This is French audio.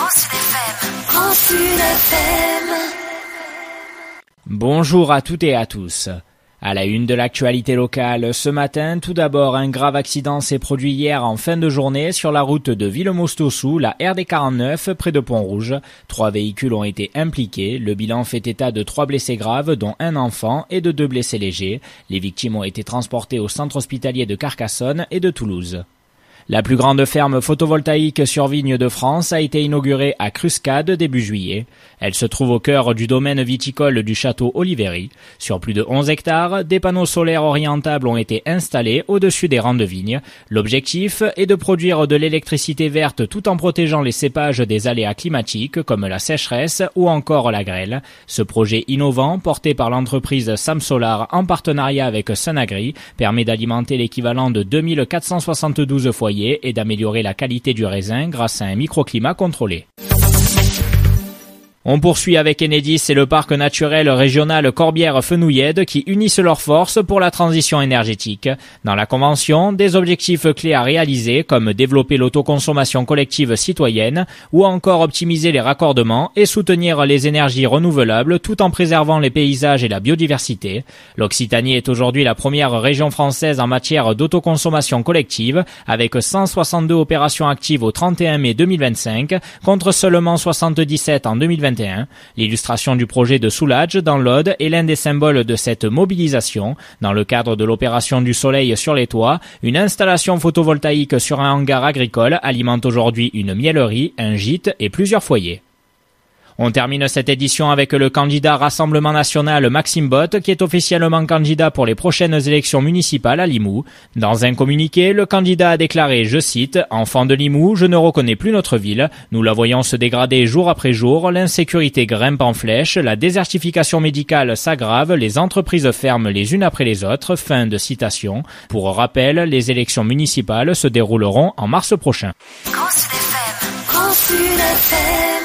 Grand Sud FM. Bonjour à toutes et à tous. À la une de l'actualité locale, ce matin, tout d'abord, un grave accident s'est produit hier en fin de journée sur la route de Villemostossou, la RD 49, près de Pont-Rouge. 3 véhicules ont été impliqués. Le bilan fait état de 3 blessés graves, dont un enfant, et de 2 blessés légers. Les victimes ont été transportées au centre hospitalier de Carcassonne et de Toulouse. La plus grande ferme photovoltaïque sur vigne de France a été inaugurée à Cruscade début juillet. Elle se trouve au cœur du domaine viticole du château Oliveri. Sur plus de 11 hectares, des panneaux solaires orientables ont été installés au-dessus des rangs de vignes. L'objectif est de produire de l'électricité verte tout en protégeant les cépages des aléas climatiques comme la sécheresse ou encore la grêle. Ce projet innovant, porté par l'entreprise Samsolar en partenariat avec Sunagri, permet d'alimenter l'équivalent de 2472 foyers et d'améliorer la qualité du raisin grâce à un microclimat contrôlé. On poursuit avec Enedis et le parc naturel régional Corbière-Fenouillède qui unissent leurs forces pour la transition énergétique. Dans la convention, des objectifs clés à réaliser comme développer l'autoconsommation collective citoyenne ou encore optimiser les raccordements et soutenir les énergies renouvelables tout en préservant les paysages et la biodiversité. L'Occitanie est aujourd'hui la première région française en matière d'autoconsommation collective avec 162 opérations actives au 31 mai 2025 contre seulement 77 en 2021. L'illustration du projet de Soulage dans l'Aude est l'un des symboles de cette mobilisation. Dans le cadre de l'opération du soleil sur les toits, une installation photovoltaïque sur un hangar agricole alimente aujourd'hui une miellerie, un gîte et plusieurs foyers. On termine cette édition avec le candidat Rassemblement National Maxime Bott qui est officiellement candidat pour les prochaines élections municipales à Limoux. Dans un communiqué, le candidat a déclaré, je cite, « Enfant de Limoux, je ne reconnais plus notre ville. Nous la voyons se dégrader jour après jour, l'insécurité grimpe en flèche, la désertification médicale s'aggrave, les entreprises ferment les unes après les autres. » Fin de citation. Pour rappel, les élections municipales se dérouleront en mars prochain. Grand Sud FM. Grand Sud FM.